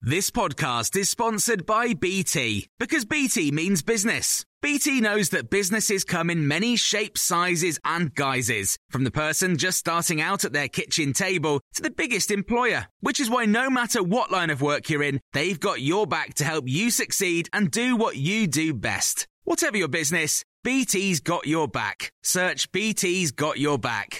This podcast is sponsored by BT, because BT means business. BT knows that businesses come in many shapes, sizes and guises, from the person just starting out at their kitchen table to the biggest employer, which is why no matter what line of work you're in, they've got your back to help you succeed and do what you do best. Whatever your business, BT's got your back. Search BT's got your back.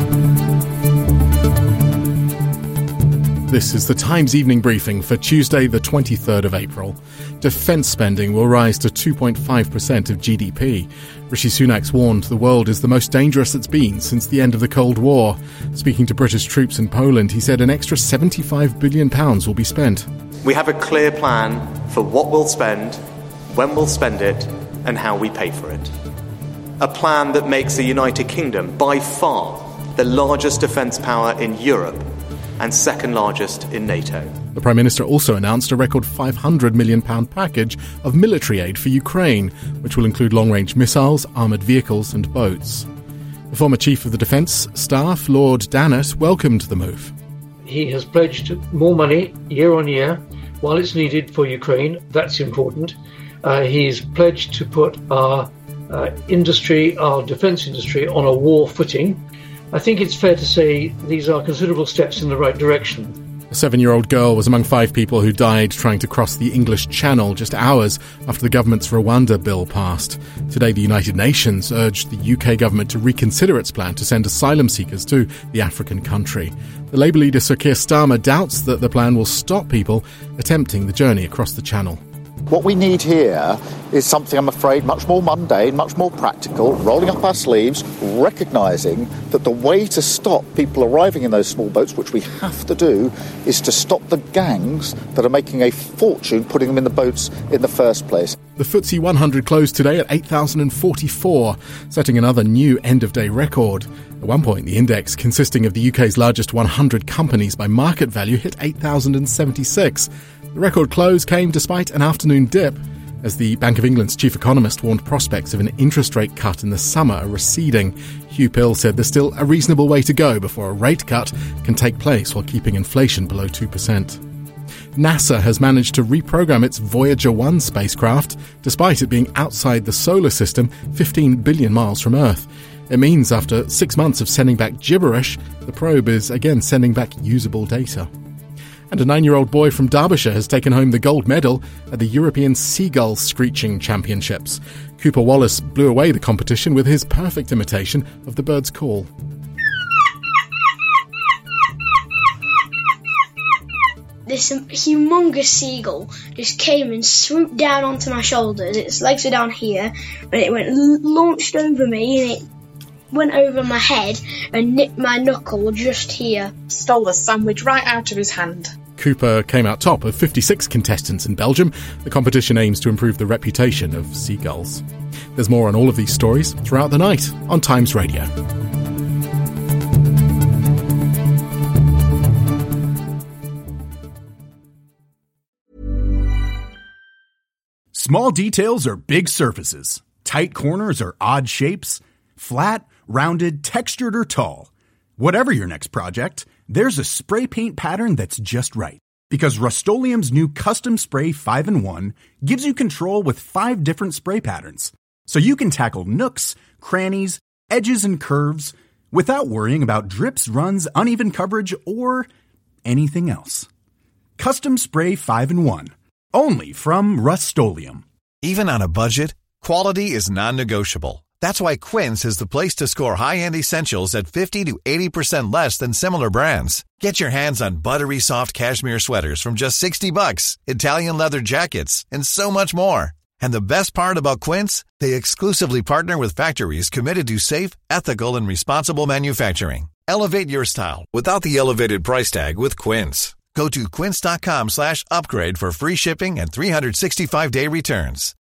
This is the Times evening briefing for Tuesday, the 23rd of April. Defence spending will rise to 2.5% of GDP. Rishi Sunak's warned the world is the most dangerous it's been since the end of the Cold War. Speaking to British troops in Poland, he said an extra £75 billion will be spent. We have a clear plan for what we'll spend, when we'll spend it, and how we pay for it. A plan that makes the United Kingdom by far the largest defence power in Europe and second largest in NATO. The Prime Minister also announced a record £500 million package of military aid for Ukraine, which will include long-range missiles, armoured vehicles and boats. The former Chief of the Defence Staff, Lord Dannatt, welcomed the move. He has pledged more money year on year while it's needed for Ukraine. That's important. He's pledged to put our industry, our defence industry, on a war footing. I think it's fair to say these are considerable steps in the right direction. A 7-year-old girl was among 5 people who died trying to cross the English Channel just hours after the government's Rwanda bill passed. Today, the United Nations urged the UK government to reconsider its plan to send asylum seekers to the African country. The Labour leader Sir Keir Starmer doubts that the plan will stop people attempting the journey across the Channel. What we need here is something, I'm afraid, much more mundane, much more practical, rolling up our sleeves, recognising that the way to stop people arriving in those small boats, which we have to do, is to stop the gangs that are making a fortune putting them in the boats in the first place. The FTSE 100 closed today at 8,044, setting another new end-of-day record. At one point, the index, consisting of the UK's largest 100 companies by market value, hit 8,076. The record close came despite an afternoon dip, as the Bank of England's chief economist warned prospects of an interest rate cut in the summer are receding. Hugh Pill said there's still a reasonable way to go before a rate cut can take place while keeping inflation below 2%. NASA has managed to reprogram its Voyager 1 spacecraft, despite it being outside the solar system 15 billion miles from Earth. It means after 6 months of sending back gibberish, the probe is again sending back usable data. And a 9-year-old boy from Derbyshire has taken home the gold medal at the European Seagull Screeching Championships. Cooper Wallace blew away the competition with his perfect imitation of the bird's call. This humongous seagull just came and swooped down onto my shoulders. Its legs were down here, and it launched over me, and it went over my head and nipped my knuckle just here. Stole the sandwich right out of his hand. Cooper came out top of 56 contestants in Belgium. The competition aims to improve the reputation of seagulls. There's more on all of these stories throughout the night on Times Radio. Small details are big surfaces. Tight corners are odd shapes. Flat, rounded, textured, or tall. Whatever your next project, there's a spray paint pattern that's just right. Because Rust-Oleum's new Custom Spray 5-in-1 gives you control with 5 different spray patterns. So you can tackle nooks, crannies, edges, and curves without worrying about drips, runs, uneven coverage, or anything else. Custom Spray 5-in-1. Only from Rust-Oleum. Even on a budget, quality is non-negotiable. That's why Quince is the place to score high-end essentials at 50 to 80% less than similar brands. Get your hands on buttery soft cashmere sweaters from just $60, Italian leather jackets, and so much more. And the best part about Quince, they exclusively partner with factories committed to safe, ethical, and responsible manufacturing. Elevate your style without the elevated price tag with Quince. Go to quince.com/upgrade for free shipping and 365-day returns.